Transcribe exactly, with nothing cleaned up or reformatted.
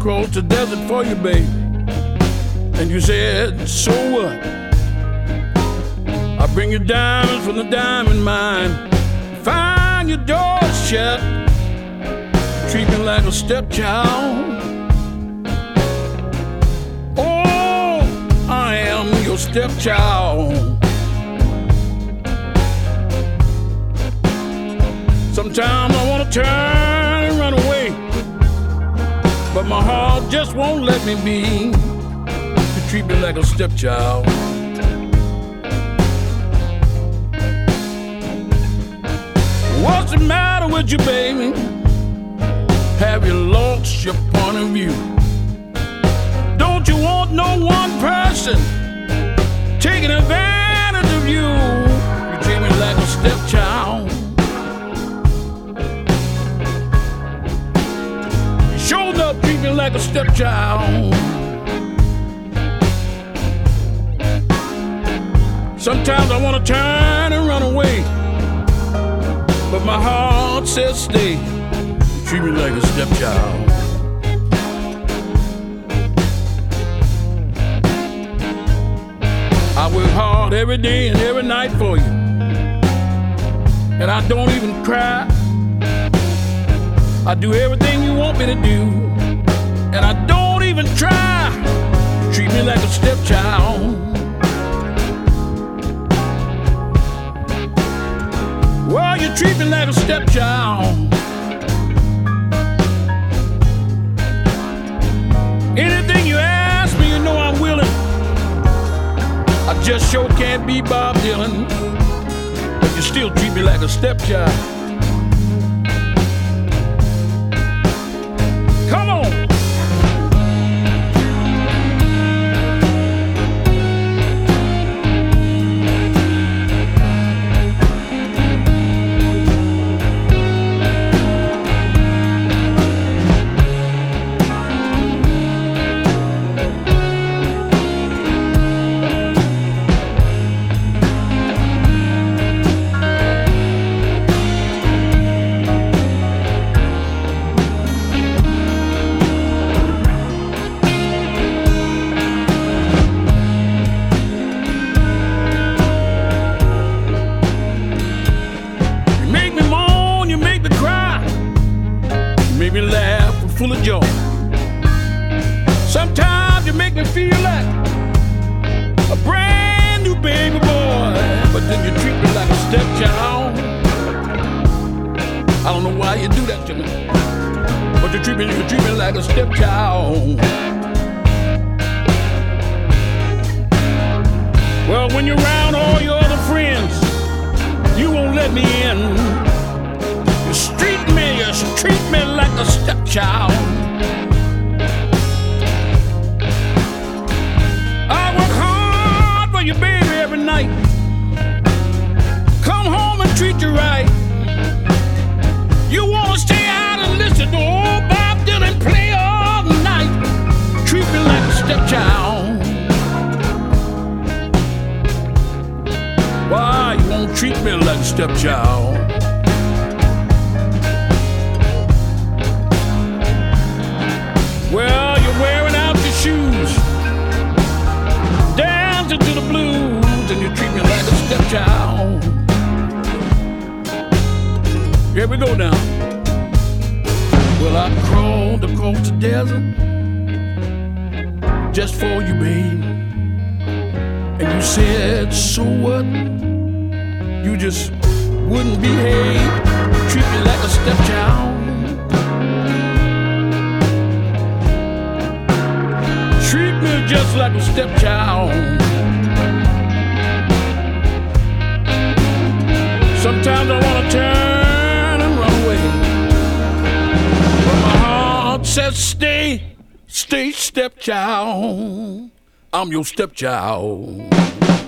across the desert for you, baby. And you said, so what? I bring you diamonds from the diamond mine. Find your doors shut. Treat me like a stepchild. Oh, I am your stepchild. Sometimes I wanna turn and run away, but my heart just won't let me be. You treat me like a stepchild. What's the matter with you, baby? Have you lost your point of view? Don't you want no one person taking advantage of you? You treat me like a stepchild. You sure enough treat me like a stepchild. Sometimes I wanna turn and run away, but my heart says stay. You treat me like a stepchild. I work hard every day and every night for you, and I don't even cry. I do everything you want me to do, and I don't even try. You treat me like a stepchild. Well, you treat me like a stepchild. Anything you ask me, you know I'm willing. I just sure can't be Bob Dylan, but you still treat me like a stepchild. Come on. Full of joy. Sometimes you make me feel like a brand new baby boy, but then you treat me like a stepchild. I don't know why you do that to me, but you treat me, you treat me like a stepchild. Well, when you're around all your other friends, you won't let me in. You treat me, you treat me like a stepchild. I work hard for you, baby, every night. Come home and treat you right. You wanna stay out and listen to old Bob Dylan play all night. Treat me like a stepchild. Why you won't treat me like a stepchild? Well, you're wearing out your shoes, dancing to the blues, and you treat me like a stepchild. Here we go now. Well, I crawled across the desert just for you, babe. And you said, so what? You just wouldn't behave, treat me like a stepchild. Treat me just like a stepchild. Sometimes I wanna turn and run away, but my heart says stay, stay stepchild. I'm your stepchild.